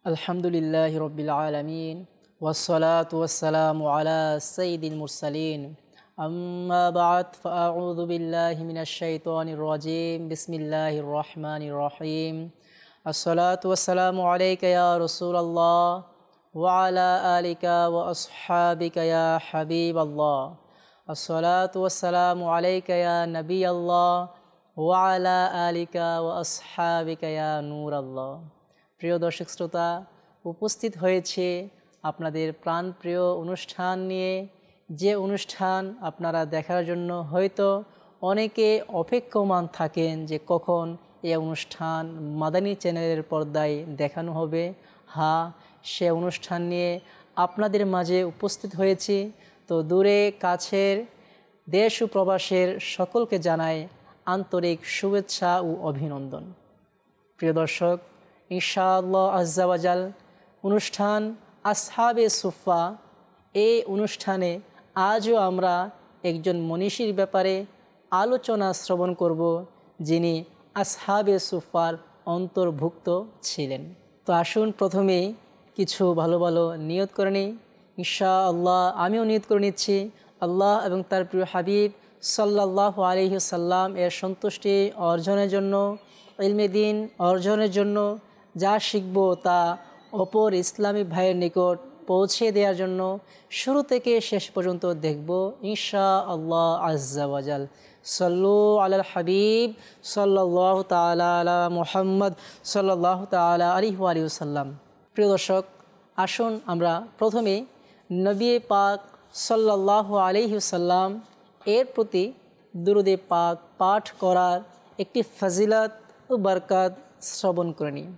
আলহামদুলিল্লাহি রব্বিল আলামিন ওয়াসসালাতু ওয়াসসালামু আলা সাইয়্যিদিল মুরসালিন আম্মা বা'দ ফাআউযু বিল্লাহি মিনাশ শাইতানির রাজীম বিসমিল্লাহির রহমানির রহিম আসসালাতু ওয়াসসালামু আলাইকা ইয়া রাসূলুল্লাহ ওয়া আলা আলিকা ওয়া আসহাবিকা ইয়া হাবিবাল্লাহ আসসালাতু ওয়াসসালামু আলাইকা ইয়া নবিয়াল্লাহ ওয়া আলা আলিকা ওয়া আসহাবিকা ইয়া নূরাল্লাহ। প্রিয় দর্শক শ্রোতা, উপস্থিত হয়েছে আপনাদের প্রাণপ্রিয় অনুষ্ঠান নিয়ে, যে অনুষ্ঠান আপনারা দেখার জন্য হয়তো অনেকে অপেক্ষমান থাকেন যে কখন এই অনুষ্ঠান মাদানী চ্যানেলের পর্দায় দেখানো হবে। হ্যাঁ, সে অনুষ্ঠান নিয়ে আপনাদের মাঝে উপস্থিত হয়েছি। তো দূরে কাছের দেশ ও প্রবাসের সকলকে জানাই আন্তরিক শুভেচ্ছা ও অভিনন্দন। প্রিয় দর্শক, ইনশাআল্লাহ আজ্জা ওয়াজাল অনুষ্ঠান আসহাবে সুফা, এই অনুষ্ঠানে আজও আমরা একজন মনীষীর ব্যাপারে আলোচনা শ্রবণ করব, যিনি আসহাবে সুফার অন্তর্ভুক্ত ছিলেন। তো আসুন প্রথমেই কিছু ভালো ভালো নিয়ত করে নিই। ইনশাআল্লাহ আমিও নিয়ত করে নিচ্ছি আল্লাহ এবং তার প্রিয় হাবিব সাল্লাল্লাহু আলাইহি সাল্লাম এর সন্তুষ্টি অর্জনের জন্য, ইলমে দ্বীন অর্জনের জন্য, যা শিখব তা অপর ইসলামী ভাইয়ের নিকট পৌঁছে দেওয়ার জন্য শুরু থেকে শেষ পর্যন্ত দেখব ইনশাআল্লাহ আজ্জা ওয়াজাল। সাল্লু আলাল হাবিব সাল্লাল্লাহু তাআলা আলা মুহাম্মদ সাল্লাল্লাহু তাআলা আলাইহি ওয়া সাল্লাম। প্রিয় দর্শক, আসুন আমরা প্রথমে নবী পাক সাল্লাল্লাহু আলাইহি সাল্লাম এর প্রতি দুরূদে পাক পাঠ করার একটি ফজিলত ও বরকত শ্রবণ করে নিই,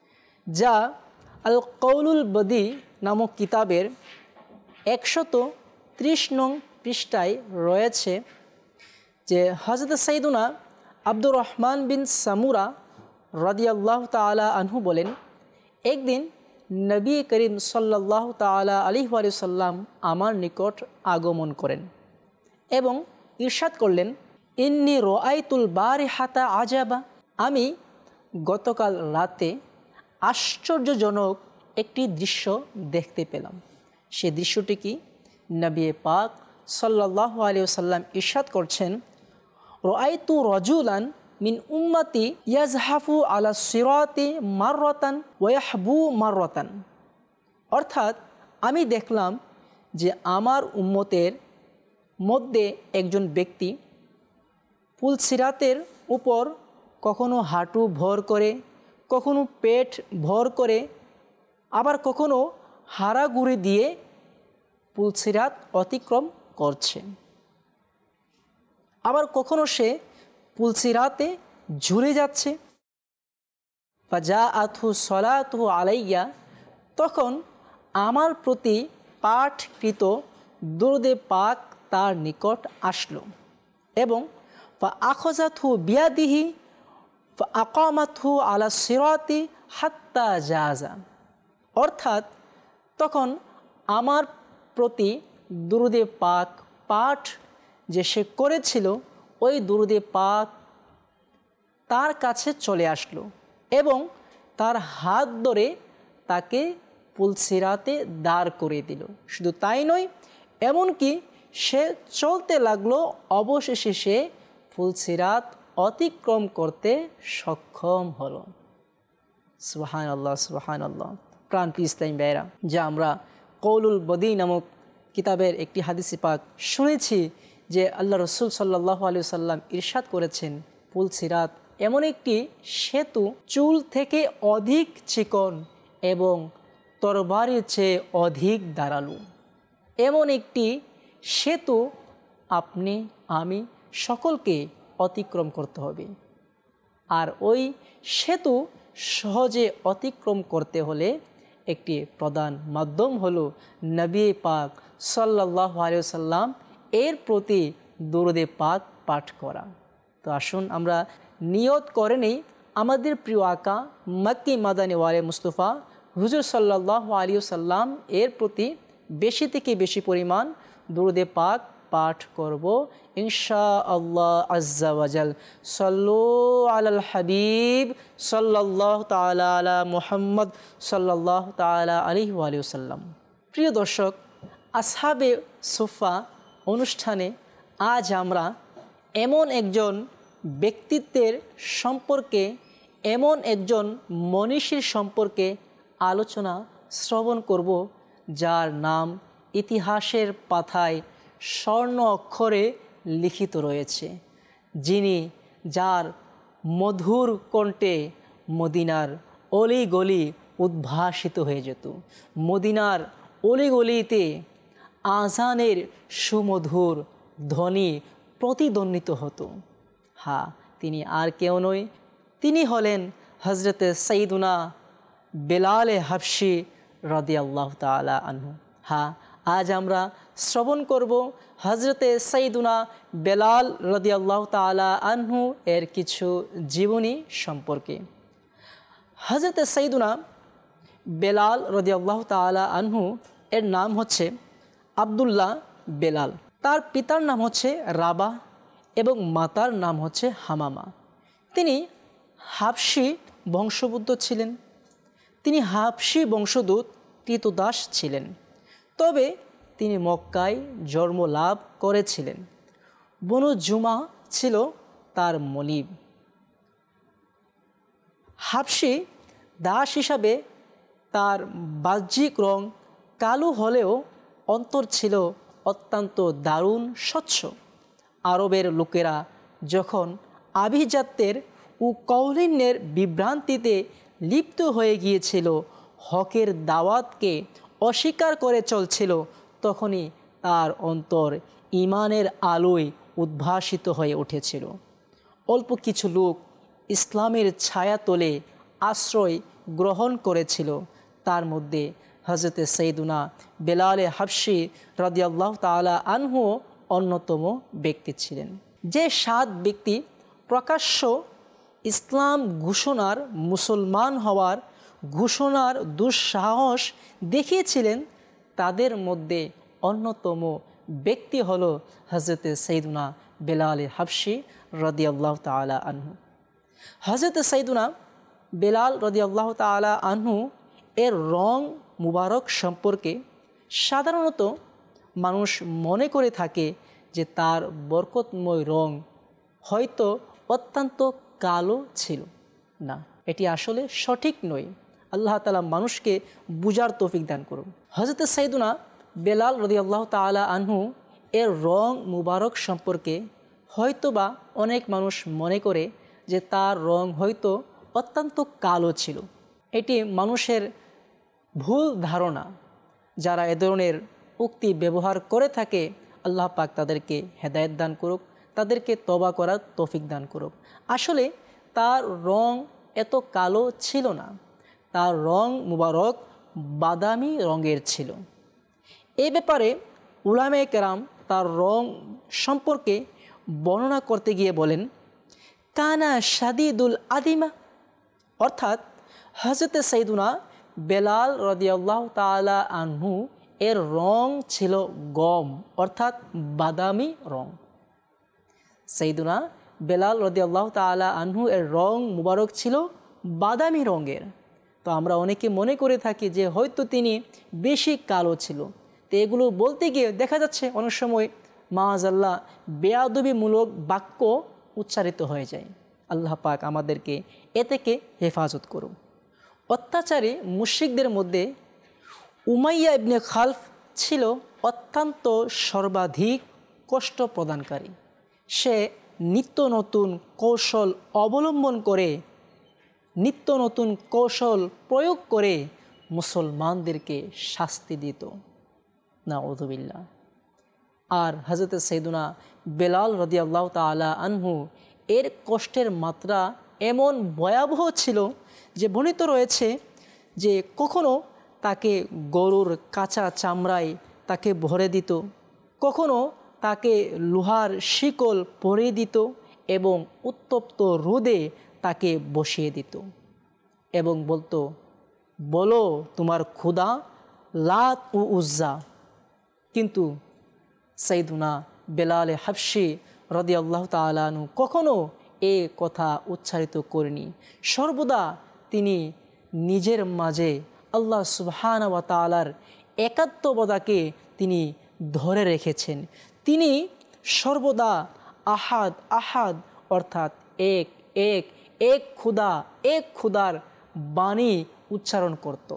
যা আল কৌলুল বদি নামক কিতাবের 130 নং পৃষ্ঠায় রয়েছে যে হযরত সাইয়্যিদুনা আব্দুর রহমান বিন সামুরা রাদিয়াল্লাহু তাআলা আনহু বলেন, একদিন নবী করিম সাল্লাল্লাহু তাআলা আলাইহি ওয়া সাল্লাম আমার নিকট আগমন করেন এবং ইরশাদ করলেন, ইন্নী রাআইতুল বারিহাতা আজাবা, আমি গতকাল রাতে আশ্চর্যজনক একটি দৃশ্য দেখতে পেলাম। সে দৃশ্যটি কি? নবী পাক সাল্লাল্লাহু আলাইহি ওয়াসাল্লাম ইরশাদ করছেন, রাআইতু রাজুলান মিন উম্মতি ইয়াজহাফু আলা সিরাতি মাররাতান ওয়া ইয়াহবু মাররাতান। অর্থাৎ আমি দেখলাম যে আমার উম্মতের মধ্যে একজন ব্যক্তি পুলসিরাতের উপর কখনো হাঁটু ভর করে, কখনো পেট ভর করে, আবার কখনো হারাগুড়ি দিয়ে পুলসিরাত অতিক্রম করছে, আবার কখনো সে পুলসিরাতে ঝুলে যাচ্ছে। ফাজাআতহু সলাতুহু আলাইয়া, তখন আমার প্রতি পাঠকৃত দুরূদে পাক তার নিকট আসলো এবং ফাআখাযাতহু বিয়াদিহি ফাআকামাতহু আলা সিরাতি হাত্তা জাযা। অর্থাৎ তখন আমার প্রতি দুরূদে পাক পাঠ যে সে করেছিল, ওই দুরূদে পাক তার কাছে চলে আসলো এবং তার হাত ধরে তাকে পুলসিরাতে দাঁড় করিয়ে দিল। শুধু তাই নয়, এমনকি সে চলতে লাগলো, অবশেষে সে পুলসিরাত অতিক্রম করতে সক্ষম হলো। সুবহানাল্লাহ, সুবহানাল্লাহ। প্রাণপ্রিয় ইসলামী ভাইয়েরা, যা আমরা কৌলুল বদী নামক কিতাবের একটি হাদিসে পাক শুনেছি যে আল্লাহ রসুল সাল্লাল্লাহু আলাইহি ওয়াসাল্লাম ইরশাদ করেছেন, পুলসিরাত এমন একটি সেতু, চুল থেকে অধিক চিকন এবং তরবারির চেয়ে অধিক ধারালো। এমন একটি সেতু আপনি আমি সকলকে অতিক্রম করতে হবে। আর ওই সেতু সহজে অতিক্রম করতে হলে একটি প্রধান মাধ্যম হলো নবী পাক সাল্লাল্লাহু আলাইহি ওয়াসাল্লাম এর প্রতি দুরূদে পাক পাঠ করা। তো আসুন আমরা নিয়ত করে নেই আমাদের প্রিয় আকা মক্কি মাদানী ওয়ালি মুস্তাফা হুজুর সাল্লাল্লাহু আলাইহি ওয়াসাল্লাম এর প্রতি বেশি থেকে বেশি পরিমাণ দুরূদে পাক পাঠ করব ইনশাআল্লাহ আজ্জা ওয়াজাল। সাল্লু আলাল হাবিব সাল্লাল্লাহু তাআলা আলা মুহাম্মদ সাল্লাল্লাহু তাআলা আলাইহি ওয়া সাল্লাম। প্রিয় দর্শক, আসহাবে সুফা অনুষ্ঠানে আজ আমরা এমন একজন ব্যক্তিত্বের সম্পর্কে, এমন একজন মনীষীর সম্পর্কে আলোচনা শ্রবণ করব, যার নাম ইতিহাসের পাতায় স্বর্ণ অক্ষরে লিখিত রয়েছে, যার মধুর কণ্ঠে মদিনার অলিগলি উদ্ভাসিত হয়ে যেত। মদিনার অলিগলিতে আজানের সুমধুর ধ্বনি প্রতিধ্বনিত হতো। হ্যাঁ, তিনি আর কেউ নয়, তিনি হলেন হজরতে সাইয়্যিদুনা বেলাল হাবশি রাদিয়াল্লাহু তাআলা আনহু। হ্যাঁ, আজ আমরা শ্রবণ করব হজরতে সাইয়্যিদুনা বেলাল রাদিয়াল্লাহু তাআলা আনহু এর কিছু জীবনী সম্পর্কে। হজরতে সাইয়্যিদুনা বেলাল রাদিয়াল্লাহু তাআলা আনহু এর নাম হচ্ছে আব্দুল্লাহ বেলাল। তার পিতার নাম হচ্ছে রাবাহ এবং মাতার নাম হচ্ছে হামামা। তিনি হাবশি বংশোদ্ভূত ছিলেন। তিনি হাবশি বংশোদ্ভূত ক্রীতদাস ছিলেন, তবে তিনি মক্কায় জন্ম লাভ করেছিলেন। বনু জুমা ছিল তার মনিব। হাবশি দাস হিসাবে তার বাহ্যিক রং কালো হলেও অন্তর ছিল অত্যন্ত দারুণ স্বচ্ছ। আরবের লোকেরা যখন আভিজাত্যের ও কৌলিন্যের বিভ্রান্তিতে লিপ্ত হয়ে গিয়েছিল, হকের দাওয়াতকে অস্বীকার করে চলছিল, তখনই তার অন্তর ঈমানের আলোয় উদ্ভাসিত হয়ে উঠেছিল। অল্প কিছু লোক ইসলামের ছায়াতলে আশ্রয় গ্রহণ করেছিল। তার মধ্যে হজরতে সাইয়্যিদুনা বেলাল হাবশি রাদিয়াল্লাহু তাআলা আনহু অন্যতম ব্যক্তি ছিলেন। যে 7 ব্যক্তি প্রকাশ্য ইসলাম ঘোষণার, মুসলমান হওয়ার ঘোষণার দুঃসাহস দেখিয়েছিলেন, তাদের মধ্যে অন্যতম ব্যক্তি হল হজরতে সাইয়্যিদুনা বেলাল হাবশি রাদিয়াল্লাহু তাআলা আনহু। হজরতে সাইয়্যিদুনা বেলাল রাদিয়াল্লাহু তাআলা আনহু এর রং মুবারক সম্পর্কে সাধারণত মানুষ মনে করে থাকে যে তার বরকতময় রং হয়তো অত্যন্ত কালো ছিল। না, এটি আসলে সঠিক নয়। আল্লাহ তাআলা মানুষকে বুঝার তৌফিক দান করুন। হযরত সাইয়্যিদুনা বেলাল রাদিয়াল্লাহু তাআলা আনহু এর রং মুবারক সম্পর্কে হয়তোবা অনেক মানুষ মনে করে যে তার রং হয়তো অত্যন্ত কালো ছিল। এটি মানুষের ভুল ধারণা। যারা এ ধরনের উক্তি ব্যবহার করে থাকে, আল্লাহ পাক তাদেরকে হেদায়েত দান করুক, তাদেরকে তওবা করার তৌফিক দান করুক। আসলে তার রং এত কালো ছিল না, তার রং মুবারক বাদামি রঙের ছিল। এ ব্যাপারে উলামায়ে কেরাম তার রং সম্পর্কে বর্ণনা করতে গিয়ে বলেন, কানা শাদীদুল আদিমা, অর্থাৎ হযরতে সাইয়্যিদুনা বেলাল রাদিয়াল্লাহু তাআলা আনহু এর রং ছিল গম, অর্থাৎ বাদামি রং। সাইয়্যিদুনা বেলাল রাদিয়াল্লাহু তাআলা আনহু এর রং মুবারক ছিল বাদামি রঙের। তো আমরা অনেকে মনে করে থাকি যে হয়তো তিনি বেশি কালো ছিল। তো এগুলো বলতে গিয়ে দেখা যাচ্ছে অনেক সময় মাআযাল্লাহ বেয়াদবিমূলক বাক্য উচ্চারিত হয়ে যায়। আল্লাহ পাক আমাদেরকে এ থেকে হেফাজত করুন। অত্যাচারী মুশরিকদের মধ্যে উমাইয়া ইবনে খালফ ছিল অত্যন্ত সর্বাধিক কষ্ট প্রদানকারী। সে নিত্য নতুন কৌশল অবলম্বন করে, নিত্য নতুন কৌশল প্রয়োগ করে মুসলমানদেরকে শাস্তি দিত। নাউযুবিল্লাহ। আর হযরত সাইয়্যিদুনা বেলাল রাদিয়াল্লাহু তাআলা আনহু এর কষ্টের মাত্রা এমন ভয়াবহ ছিল যে বর্ণিত রয়েছে যে কখনো তাকে গরুর কাঁচা চামড়ায় তাকে ভরে দিত, কখনো তাকে লোহার শিকল পরিয়ে দিত এবং উত্তপ্ত রোদে তাকে বসিয়ে দিত এবং বলতো, বলো তোমার খোদা লাত ও উজ্জা। কিন্তু সাইয়্যিদুনা বেলাল হাবশি রাদিয়াল্লাহু তাআলা আনহু কখনো এ কথা উচ্চারিত করেনি। সর্বদা তিনি নিজের মাঝে আল্লাহ সুবহানাহু ওয়া তাআলার একাত্মবাদকে তিনি ধরে রেখেছেন। তিনি সর্বদা আহাদ আহাদ অর্থাৎ এক এক এক খুদা, এক খুদার বাণী উচ্চারণ করত।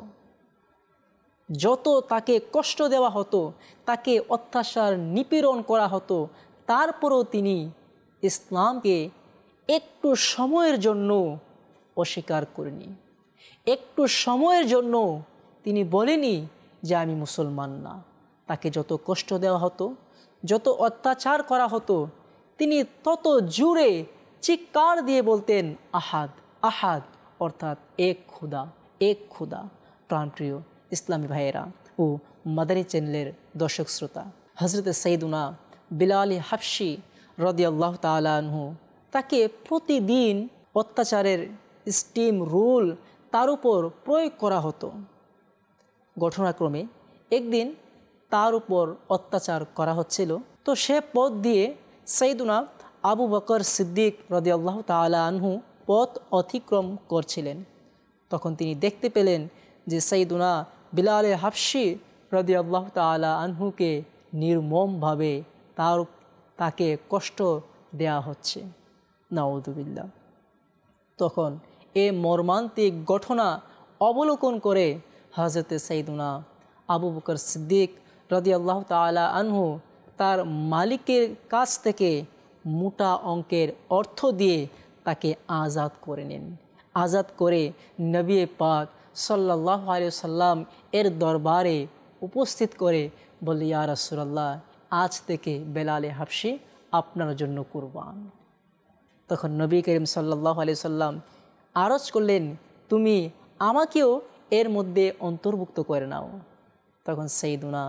যত তাকে কষ্ট দেওয়া হতো, তাকে অত্যাচার নিপীড়ন করা হতো, তারপরও তিনি ইসলামকে একটু সময়ের জন্য অস্বীকার করেনি। একটু সময়ের জন্য তিনি বলেনি যে আমি মুসলমান না। তাকে যত কষ্ট দেওয়া হতো, যত অত্যাচার করা হতো, তিনি তত জোরে চিৎকার দিয়ে বলতেন আহাদ আহাদ অর্থাৎ এক খুদা, এক খুদা। প্রাণপ্রিয় ইসলামী ভাইয়েরা ও মাদানী চ্যানেলের দর্শক শ্রোতা, হজরতে সৈয়দুনা বেলাল হাবশি রাদিয়াল্লাহু তাআলা আনহু, তাকে প্রতিদিন অত্যাচারের স্টিম রুল তার উপর প্রয়োগ করা হতো। ঘটনাক্রমে একদিন তার উপর অত্যাচার করা হচ্ছিল, তো সে পথ দিয়ে সৈয়দুনা আবু বকর সিদ্দিক রাদিয়াল্লাহু তাআলা আনহু পথ অতিক্রম করছিলেন। তখন তিনি দেখতে পেলেন যে সৈয়দুনা বেলাল হাবশি রাদিয়াল্লাহু তাআলা আনহুকে নির্মমভাবে তাকে কষ্ট দেয়া হচ্ছে। নাউযুবিল্লাহ। তখন এ মর্মান্তিক ঘটনা অবলোকন করে হযরতে সৈয়দুনা আবু বকর সিদ্দিক রাদিয়াল্লাহু তাআলা আনহু তার মালিকের কাছ থেকে মোটা অঙ্কের অর্থ দিয়ে তাকে আজাদ করে নেন। আজাদ করে নবী পাক সাল্লাল্লাহু আলাইহি সাল্লাম এর দরবারে উপস্থিত করে বললেন, ইয়া রাসূলুল্লাহ, আজ থেকে বেলাল হাবশি আপনার জন্য কুরবান। তখন নবী করিম সাল্লাল্লাহু আলাইহি সাল্লাম আরজ করলেন, তুমি আমাকেও এর মধ্যে অন্তর্ভুক্ত করে নাও। তখন সৈয়দুনা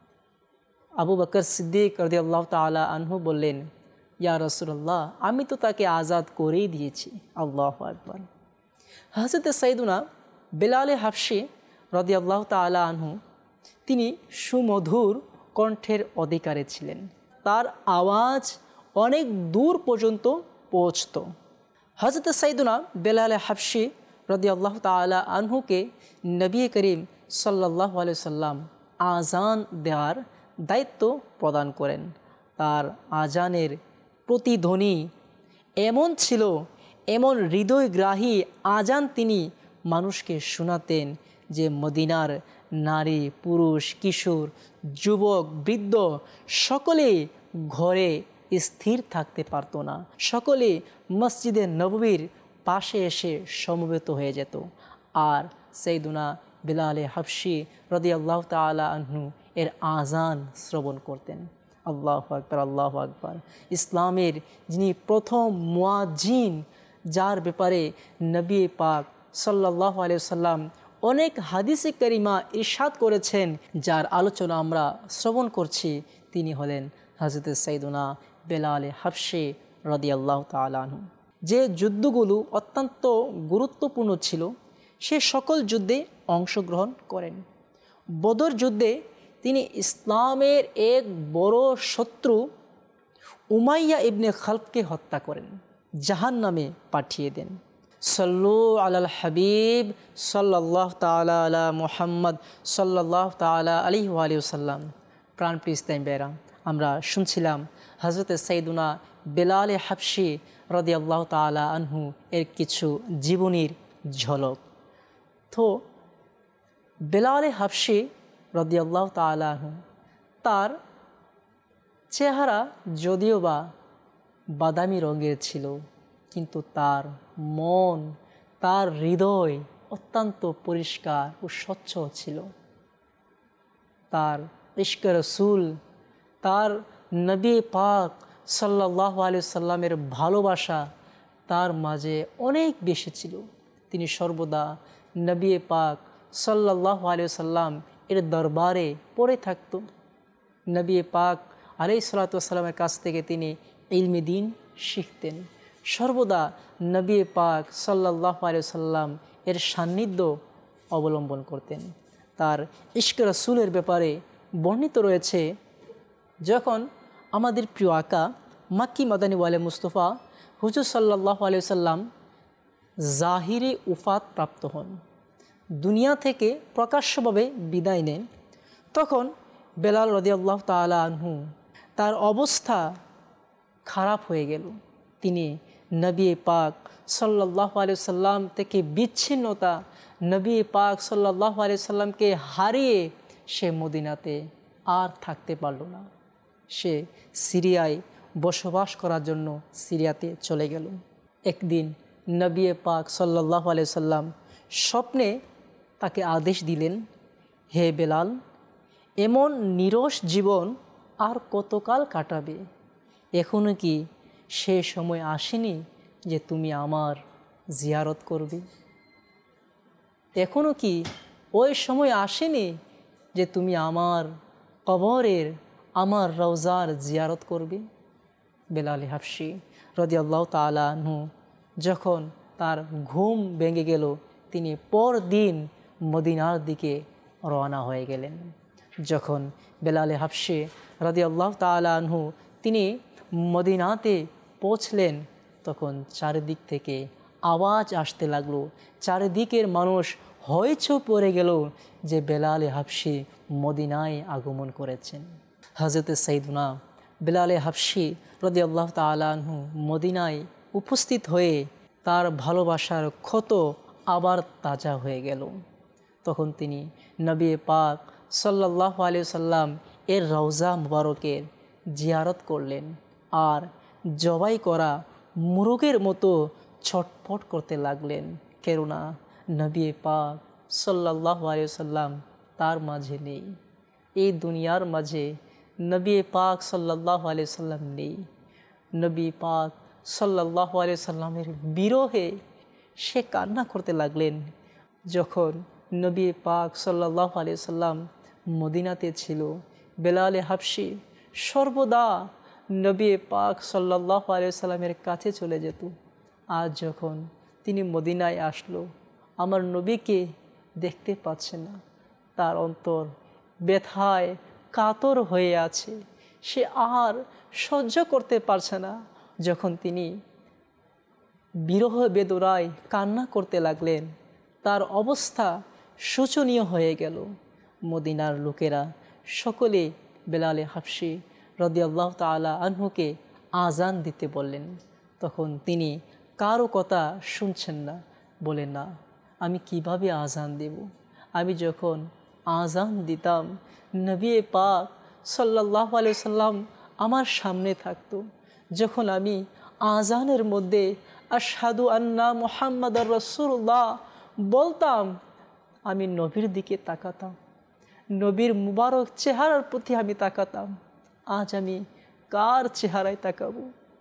আবু বকর সিদ্দিক রাদিয়াল্লাহু তাআলা আনহু বললেন, ইয়া রাসূলুল্লাহ, আমি তো তাকে আজাদ করেই দিয়েছি। আল্লাহু আকবার। হযরত সৈয়দুনা বেলাল হাবশি রাদিয়াল্লাহু তাআলা আনহু, তিনি সুমধুর কণ্ঠের অধিকারী ছিলেন। তার আওয়াজ অনেক দূর পর্যন্ত পৌঁছত। হযরত সৈয়দুনা বেলাল হাবশি রাদিয়াল্লাহু তাআলা আনহুকে নবী করিম সাল্লাল্লাহু আলাইহি সাল্লাম আজান দেওয়ার দায়িত্ব প্রদান করেন। তার আজানের প্রতিধ্বনি এমন ছিল, এমন হৃদয়গ্রাহী আজান তিনি মানুষকে শোনাতেন যে মদিনার নারী, পুরুষ, কিশোর, যুবক, বৃদ্ধ সকলে ঘরে স্থির থাকতে পারত না। সকলে মসজিদে নববীর পাশে এসে সমবেত হয়ে যেত আর সৈয়দুনা বেলাল হাবশি রাদিয়াল্লাহু তাআলা আনহু এর আজান শ্রবণ করতেন। আল্লাহু আকবার, আল্লাহু আকবার। ইসলামের যিনি প্রথম মুয়াজ্জিন, যার ব্যাপারে নবী পাক সাল্লাল্লাহু আলাইহি সাল্লাম অনেক হাদিসে কারিমা ইরশাদ করেছেন, যার আলোচনা আমরা শ্রবণ করছি, তিনি হলেন হযরত সৈয়দুনা বেলাল হাবশি রাদিয়াল্লাহু তাআলা আনহু। যে যুদ্ধগুলো অত্যন্ত গুরুত্বপূর্ণ ছিল, সে সকল যুদ্ধে অংশগ্রহণ করেন। বদর যুদ্ধে তিনি ইসলামের এক বড় শত্রু উমাইয়া ইবনে খালফকে হত্যা করেন, জাহান্নামে পাঠিয়ে দেন। সল্লু আলাল হাবিব সাল্লাল্লাহু তাআলা আলা মুহাম্মদ সাল্লাল্লাহু তাআলা আলাইহি ওয়া আলিহি ওয়াসাল্লাম। প্রাণপ্রিয় ইসলামী ভাইরা, আমরা শুনছিলাম হযরত সৈয়দুনা বেলাল হাবশি রাদিয়াল্লাহু তাআলা আনহু এর কিছু জীবনীর ঝলক। তো বেলাল হাবশি রাদিয়াল্লাহু তাআলা আনহু, তার চেহারা যদিও বা বাদামি রঙের ছিল, কিন্তু তার মন, তার হৃদয় অত্যন্ত পরিষ্কার ও স্বচ্ছ ছিল। তার ইশকে রাসূল, তার নবী পাক সাল্লাল্লাহু আলাইহি সাল্লামের ভালোবাসা তার মাঝে অনেক বেশি ছিল। তিনি সর্বদা নবী পাক সাল্লাল্লাহু আলাইহি সাল্লাম এর দরবারে পড়ে থাকত। নবী পাক আলাইহিস সালাতু ওয়াস সালামের কাছ থেকে তিনি ইলমে দ্বীন শিখতেন। সর্বদা নবী পাক সাল্লাল্লাহু আলাইহি সাল্লাম এর সান্নিধ্য অবলম্বন করতেন। তার ইশকে রাসূলের ব্যাপারে বর্ণিত রয়েছে, যখন আমাদের প্রিয় আকা মাক্কি মাদানী ওয়ালে মুস্তফা হুজুর সাল্লাল্লাহু আলাইহি ওয়াসাল্লাম জাহিরে উফাত প্রাপ্ত হন, দুনিয়া থেকে প্রকাশ্যভাবে বিদায় নেন, তখন বেলাল রাদিয়াল্লাহু তাআলা আনহু তার অবস্থা খারাপ হয়ে গেল। তিনি নবী পাক সাল্লাল্লাহু আলাইহি ওয়াসাল্লাম থেকে বিচ্ছিন্নতা, নবী পাক সাল্লাল্লাহু আলাইহি ওয়াসাল্লামকে হারিয়ে সে মদিনাতে আর থাকতে পারল না। সে সিরিয়ায় বসবাস করার জন্য সিরিয়াতে চলে গেল। একদিন নবী পাক সাল্লাল্লাহু আলাইহি ওয়াসাল্লাম স্বপ্নে তাকে আদেশ দিলেন, হে বেলাল, এমন নিরস জীবন আর কতকাল কাটাবে? এখনও কি সে সময় আসেনি যে তুমি আমার জিয়ারত করবে? এখনও কি ওই সময় আসেনি যে তুমি আমার কবরের, আমার রওজার জিয়ারত করবে? বেলাল হাবশি রাদিয়াল্লাহু তাআলা আনহু যখন তার ঘুম ভেঙে গেল, তিনি পরদিন মদিনার দিকে রওনা হয়ে গেলেন। যখন বেলাল হাবশি রাদিয়াল্লাহু তাআলা আনহু তিনি মদিনাতে পৌঁছলেন, তখন চারিদিক থেকে আওয়াজ আসতে লাগলো, চারিদিকের মানুষ হইচই পড়ে গেল যে বেলাল হাবশি মদিনায় আগমন করেছেন। হযরত সাইয়্যিদুনা বেলাল হাবশি রাদিয়াল্লাহু তাআলা আনহু মদিনায় উপস্থিত হয়ে তার ভালোবাসার ক্ষত আবার তাজা হয়ে গেল। তখন তিনি নবী পাক সাল্লাল্লাহু আলাইহি সাল্লাম এর রওজা মুবারকের জিয়ারত করলেন আর জবাই করা মুরগের মতো ছটফট করতে লাগলেন, কেননা নবী পাক সাল্লাল্লাহু আলাইহি সাল্লাম তার মাঝে নেই। এই দুনিয়ার মাঝে নবী পাক সাল্লাল্লাহু আলাইহি সাল্লাম নেই। নবী পাক সাল্লাল্লাহু আলাইহি সাল্লামের বিরহে সে কান্না করতে লাগলেন। যখন নবী পাক সাল্লাল্লাহু আলাইহি সাল্লাম মদিনাতে ছিল, বেলাল হাবশি সর্বদা নবী পাক সাল্লাল্লাহু আলাইহি সাল্লামের কাছে চলে যেত। আজ যখন তিনি মদিনায় আসলো, আমার নবীকে দেখতে পাচ্ছে না, তার অন্তর ব্যথায় কাতর হয়ে আছে, সে আর সহ্য করতে পারছে না। যখন তিনি বিরহ বেদনায় কান্না করতে লাগলেন, তার অবস্থা শোচনীয় হয়ে গেল। মদিনার লোকেরা সকলে বেলাল হাবশি রাদিয়াল্লাহু তাআলা আনহুকে আজান দিতে বললেন। তখন তিনি কারো কথা শুনছেন না, বলেন না, আমি কিভাবে আজান দেব? আমি যখন আজান দিতাম নবী পাক সাল্লাল্লাহু আলাইহি সাল্লাম আমার সামনে থাকতো। যখন আমি আজানের মধ্যে আশহাদু আন্না মুহাম্মাদুর রাসূলুল্লাহ বলতাম, আমি নবীর দিকে তাকাতাম, নবীর মুবারক চেহারার প্রতি আমি তাকাতাম। আজ আমি কার চেহারায় তাকাবো?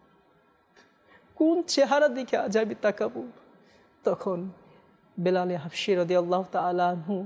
কোন চেহারা দিকে আজ আমি তাকাবো? তখন বেলাল হাবশি রাদিয়াল্লাহু তাআলা আনহু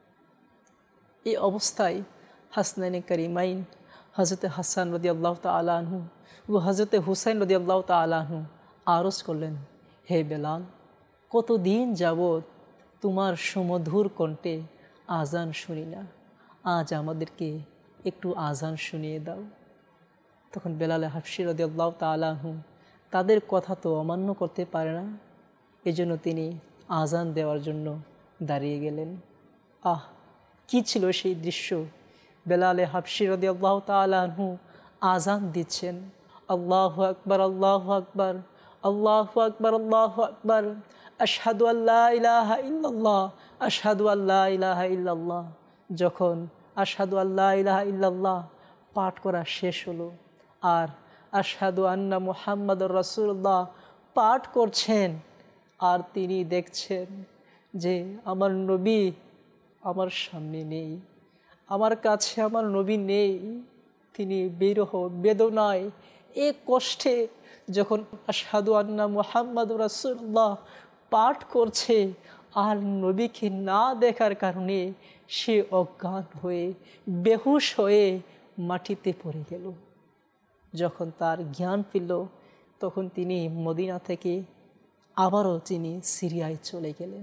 এই অবস্থায় হাসনাইনে কারিমাইন হযরত হাসান রাদিয়াল্লাহু তাআলা আনহু ও হযরত হুসাইন রাদিয়াল্লাহু তাআলা আনহু আরজ করলেন, হে বেলাল, কতদিন যাবৎ তোমার সুমধুর কণ্ঠে আজান শুনি না, আজ আমাদেরকে একটু আজান শুনিয়ে দাও। তখন বেলাল হাবশি রাদিয়াল্লাহু তাআলা আনহু তাদের কথা তো অমান্য করতে পারে না, এজন্য তিনি আজান দেওয়ার জন্য দাঁড়িয়ে গেলেন। আহ, কি ছিল সেই দৃশ্য! বেলাল হাবশি রাদিয়াল্লাহু তাআলা আনহু আজান দিচ্ছেন, আল্লাহু আকবার, আল্লাহু আকবার, আল্লাহু আকবার, আল্লাহু আকবার, আশহাদু আল্লা ইলাহা ইল্লাল্লাহ, আশহাদু আল্লা ইলাহা ইল্লাল্লাহ। যখন আশহাদু আল্লা ইলাহা ইল্লাল্লাহ পাঠ করা শেষ হলো আর আশহাদু আন্না মুহাম্মাদুর রাসূলুল্লাহ পাঠ করছেন, আর তিনি দেখছেন যে আমার নবী আমার সামনে নেই, আমার কাছে আমার নবী নেই। তিনি বিরহ বেদনায় এ কষ্টে যখন আশহাদু আন্না মুহাম্মাদুর রাসূলুল্লাহ পাঠ করছে, আর নবীকে না দেখার কারণে সে অজ্ঞান হয়ে বেহুশ হয়ে মাটিতে পড়ে গেল। যখন তার জ্ঞান ফিরল, তখন তিনি মদিনা থেকে আবারও তিনি সিরিয়ায় চলে গেলেন।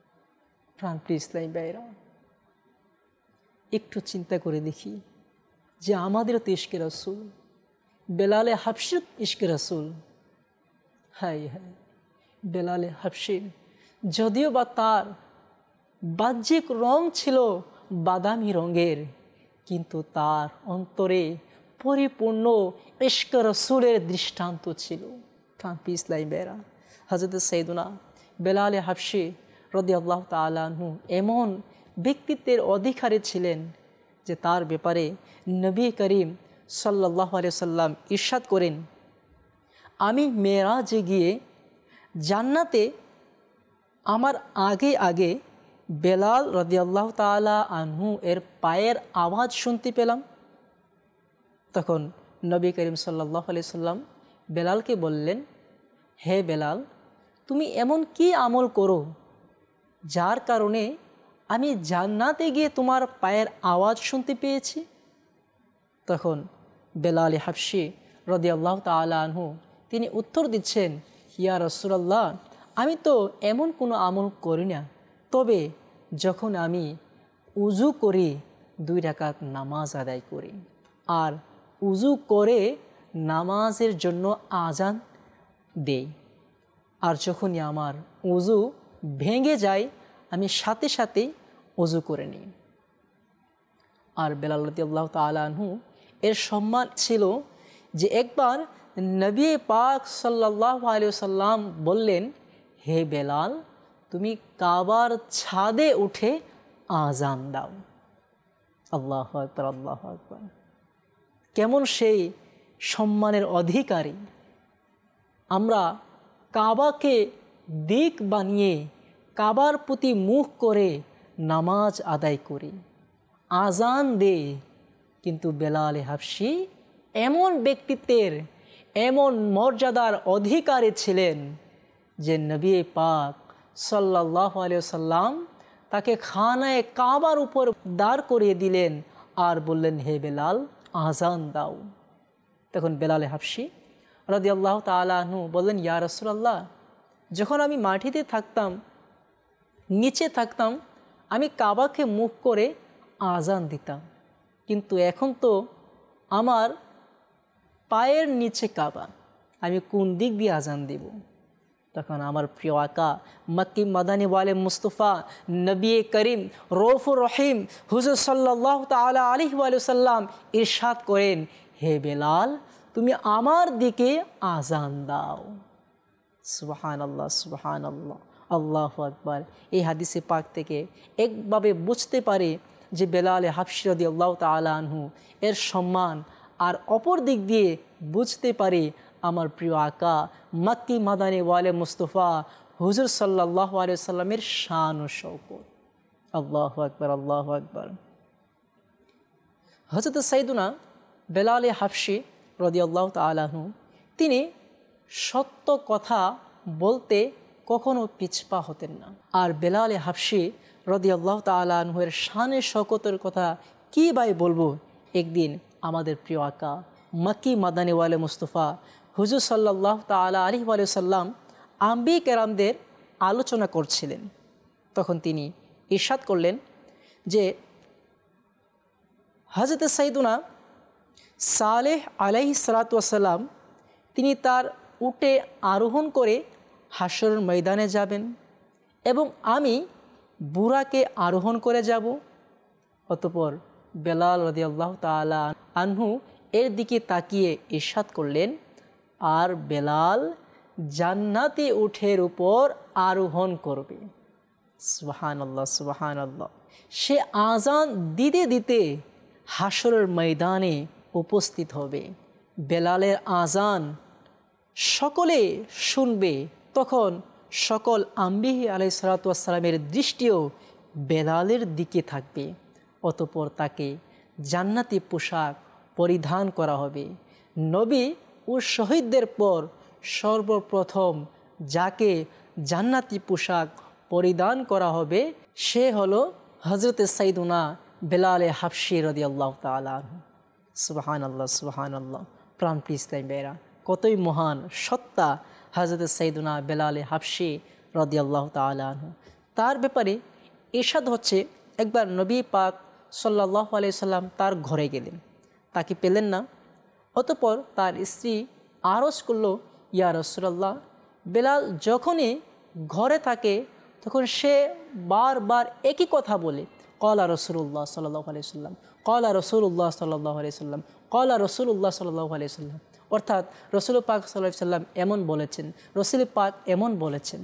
প্রাণপ্রিয় ইসলামী ভাইরা, একটু চিন্তা করে দেখি, যে আমাদেরও তো ইশকে রাসূল, বেলালে হাবশির ইশকে রাসূল। হায় হায়, বেলালে হাবশির যদিও বা তার বাহ্যিক রং ছিল বাদামি রঙের, কিন্তু তার অন্তরে পরিপূর্ণ ইশকে রাসূলের দৃষ্টান্ত ছিল। কাম্পি ইসলাম বেরা, হযরত সাইয়েদুনা বেলালে হাবশি রাদিয়াল্লাহু তাআলা আনহু এমন ব্যক্তিত্বের অধিকারী ছিলেন যে তার ব্যাপারে নবী করিম সাল্লাল্লাহু আলাইহি ওয়াসাল্লাম ইরশাদ করেন, আমি মেরাজে গিয়ে জান্নাতে আমার আগে আগে বেলাল রাদিয়াল্লাহু তাআলা আনহু এর পায়ের আওয়াজ শুনতে পেলাম। তখন নবী করিম সাল্লাল্লাহু আলাইহি সাল্লাম বেলালকে বললেন, হে বেলাল, তুমি এমন কি আমল করো যার কারণে আমি জান্নাতে গিয়ে তোমার পায়ের আওয়াজ শুনতে পেয়েছি? তখন বেলাল হাবশি রাদিয়াল্লাহু তাআলা আনহু তিনি উত্তর দিচ্ছেন, ইয়া রাসূলুল্লাহ, আমি তো এমন কোনো আমল করি না, তবে যখন আমি উজু করি 2 রাকাত নামাজ আদায় করি, আর উজু করে নামাজের জন্য আজান দেই, আর যখনই আমার উজু ভেঙে যায় আমি সাথে সাথে উজু করে নিই। আর বেলাল রাদিয়াল্লাহু তাআলা আনহু এর সম্মান ছিল যে একবার নবী পাক সাল্লাল্লাহু আলাইহি ওয়াসাল্লাম বললেন, হে বেলাল, তুমি কাবার ছাদে উঠে আজান দাও। আল্লাহু আকবার, আল্লাহু আকবার। কেমন সেই সম্মানের অধিকারী! আমরা কাবাকে দিক বানিয়ে কাবার প্রতি মুখ করে নামাজ আদায় করি, আজান দে, কিন্তু বেলাল হাবশি এমন ব্যক্তিত্বের, এমন মর্যাদার অধিকারী ছিলেন যে নবী পাক সাল্লাল্লাহু আলাইহি ওয়াসাল্লাম তাকে খানায়ে কাবার উপর দাঁড় করিয়ে দিলেন আর বললেন, হে বেলাল, আজান দাও। তখন বেলাল হাবশি রাদিয়াল্লাহু তাআলা আনহু বললেন, ইয়া রাসূলুল্লাহ, যখন আমি মাটিতে থাকতাম, নিচে থাকতাম, আমি কাবাকে মুখ করে আজান দিতাম, কিন্তু এখন তো আমার পায়ের নিচে কাবা, আমি কোন দিক দিয়ে আজান দেব? তখন আমার প্রিয় আকা মক্কি মাদানী ওয়ালে মুস্তফা নবী করিম রউফুর রহিম হুজুর সাল্লাল্লাহু তাআলা আলাইহি ওয়া সাল্লাম ইরশাদ করেন, হে বেলাল, তুমি আমার দিকে আজান দাও। সুবহানাল্লাহ, সুবহানাল্লাহ, আল্লাহু আকবার। এই হাদিসে পাক থেকে একভাবে বুঝতে পারে যে বেলাল হাবশি রাদিয়াল্লাহু তাআলা আনহু এর সম্মান, আর অপর দিক দিয়ে বুঝতে পারে আমার প্রিয় আকা মক্কি মাদানী ওয়ালে মুস্তফা হুজুর সাল্লাল্লাহু আলাইহি সাল্লামের শান ও শওকত। আল্লাহু আকবার, আল্লাহু আকবার। হযরত সাইয়েদুনা বেলাল হাবশি রাদিয়াল্লাহু তাআলা আনহু তিনি সত্য কথা বলতে কখনো পিছপা হতেন না। আর বেলাল হাবশি রাদিয়াল্লাহু তাআলা আনহু এর শানে শওকতের কথা কি ভাই বলবো। একদিন আমাদের প্রিয় আকা মক্কি মাদানী ওয়ালে মুস্তফা হুজুর সাল্লাল্লাহু তাআলা আলাইহি ওয়া সাল্লাম আম্বিয়া কেরামদের আলোচনা করছিলেন। তখন তিনি ইরশাদ করলেন যে হযরত সাইয়েদুনা সালেহ আলাইহিস সালাতু ওয়াস সালাম তিনি তার উটে আরোহণ করে হাশরের ময়দানে যাবেন এবং আমি বুরাকে আরোহণ করে যাব। অতঃপর বেলাল রাদিয়াল্লাহু তাআলা আনহু এর দিকে তাকিয়ে ইরশাদ করলেন, আর বেলাল জান্নাতি উটের উপর আরোহণ করবে। সুবহানাল্লাহ, সুবহানাল্লাহ। সে আজান দিতে দিতে হাশরের ময়দানে উপস্থিত হবে। বেলালের আজান সকলে শুনবে। তখন সকল আম্বিয়া আলাইহিস সালাতু ওয়াস সালামের দৃষ্টিও বেলালের দিকে থাকবে। অতঃপর তাকে জান্নাতি পোশাক পরিধান করা হবে। নবী ও শহীদদের পর সর্বপ্রথম যাকে জান্নাতি পোশাক পরিধান করা হবে সে হলো হযরত সাইয়েদুনা বেলাল হাবশি রাদিয়াল্লাহু তাআলা আনহু। সুবহানাল্লাহ, সুবহানাল্লাহ। প্রাণপ্রিয় ইসলামী ভাইরা, কতই মহান সত্তা হযরত সাইয়েদুনা বেলাল হাবশি রাদিয়াল্লাহু তাআলা আনহু। তার ব্যাপারে ইরশাদ হচ্ছে, একবার নবী পাক সাল্লাল্লাহু আলাইহি সাল্লাম তার ঘরে গেলেন। তাকে পেলেন না। অতঃপর তার স্ত্রী আরজ করল, ইয়া রাসূলুল্লাহ, বেলাল যখনই ঘরে থাকে তখন সে বারবার একই কথা বলে, ক্বালা রাসূলুল্লাহ সাল্লাল্লাহু আলাইহি ওয়াসাল্লাম, ক্বালা রাসূলুল্লাহ সাল্লাল্লাহু আলাইহি ওয়াসাল্লাম, ক্বালা রাসূলুল্লাহ সাল্লাল্লাহু আলাইহি ওয়াসাল্লাম। অর্থাৎ রাসূল পাক সাল্লাল্লাহু আলাইহি ওয়াসাল্লাম এমন বলেছেন, রাসূল পাক এমন বলেছেন।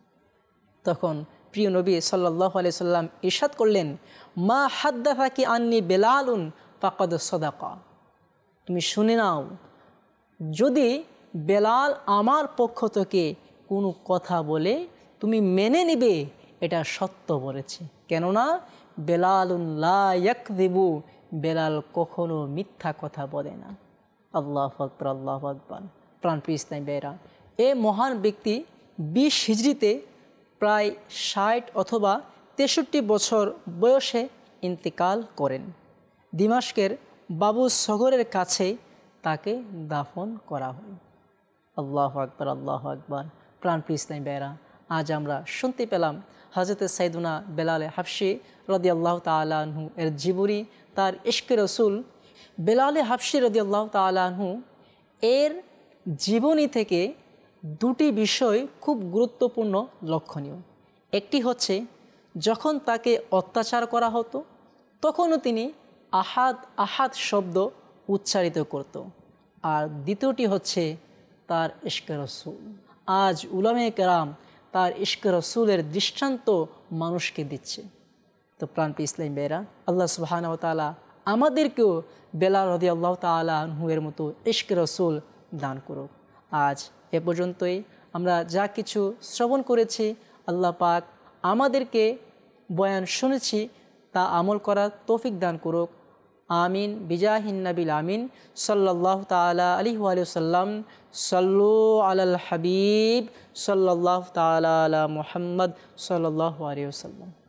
তখন প্রিয় নবী সাল্লাল্লাহু আলাইহি ওয়াসাল্লাম ইরশাদ করলেন, মা হাদ্দাসাকি আন্নি বেলালুন ফাকাদ সাদাকা। তুমি শুনে নাও, যদি বেলাল আমার পক্ষ থেকে কোনো কথা বলে তুমি মেনে নিবে, এটা সত্য বলেছে। কেননা বেলালুন লা ইয়াকযিবু, বেলাল কখনো মিথ্যা কথা বলে না। আল্লাহু আকবার, আল্লাহু আকবার। প্রাণপ্রিয় ইসলামী ভাইয়েরা, এ মহান ব্যক্তি 20 হিজরিতে প্রায় 60 অথবা 63 বছর বয়সে ইন্তেকাল করেন। দিমাশকের বাবু সগরের কাছে তাকে দাফন করা হয়। আল্লাহু আকবার, আল্লাহু আকবার। প্রাণপ্রিয় ইসলামী ভাইয়েরা, আজ আমরা শুনতে পেলাম হযরতে সাইয়্যিদুনা বেলাল হাবশী রাদিয়াল্লাহু তাআলা আনহু এর জীবনী, তার ইশকে রসুল। বেলাল হাবশী রাদিয়াল্লাহু তাআলা আনহু এর জীবনী থেকে দুটি বিষয় খুব গুরুত্বপূর্ণ লক্ষণীয়। একটি হচ্ছে, যখন তাকে অত্যাচার করা হতো তখনও তিনি আহাদ আহাদ শব্দ উচ্চারিত করত। আর দ্বিতীয়টি হচ্ছে তার ইশকে রসুল। আজ উলামায়ে কেরাম তার ইশকে রসুলের দৃষ্টান্ত মানুষকে দিচ্ছে। তো প্রাণপ্রিয় ইসলামী ভাইয়েরা, আল্লাহ সুবহানাহু ওয়া তাআলা আমাদেরকেও বেলাল রাদিয়াল্লাহু তাআলা আনহু এর মতো ইশকে রসুল দান করুক। আজ এ পর্যন্তই আমরা যা কিছু শ্রবণ করেছি, আল্লাহ পাক আমাদেরকে বয়ান শুনেছি তা আমল করার তৌফিক দান করুক। আমিন বিজাহিন নবিল আমিন সাল্লাল্লাহু তাআলা আলাইহি ওয়া সাল্লাম। সাল্লু আলাল হাবিব সাল্লাল্লাহু তাআলা আলা মুহাম্মদ সাল্লাল্লাহু আলাইহি ওয়াসাল্লাম।